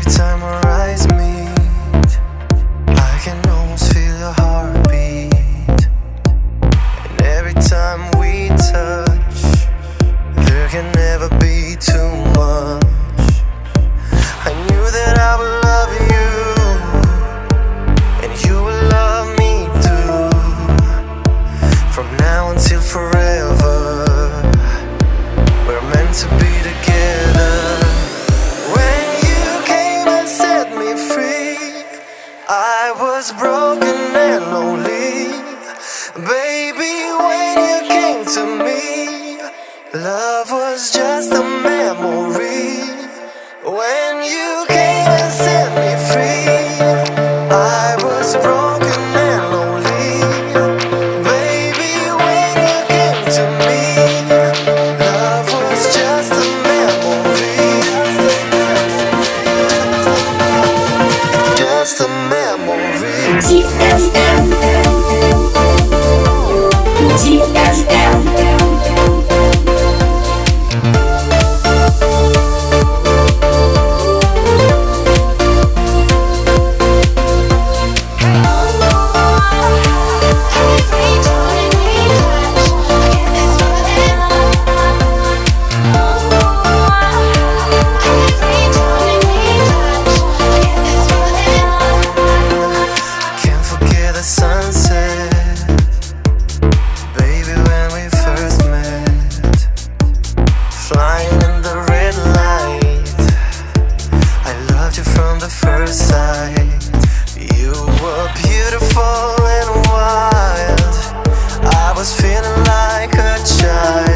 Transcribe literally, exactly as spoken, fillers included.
Every time our eyes meet, I can almost feel your heartbeat. And every time we touch, there can never be too much. I knew that I would love you, and you would love me too. From now until forever, we're meant to be together. When you came and set me free, I was broken and lonely. Baby, when you came to me, love was just a memory. When you came and set me free, I was broken and lonely. Baby, when you came to me, love was just a memory. Just a memory. T F M. T F M. Sunset, baby, when we first met, flying in the red light, I loved you from the first sight. You were beautiful and wild, I was feeling like a child.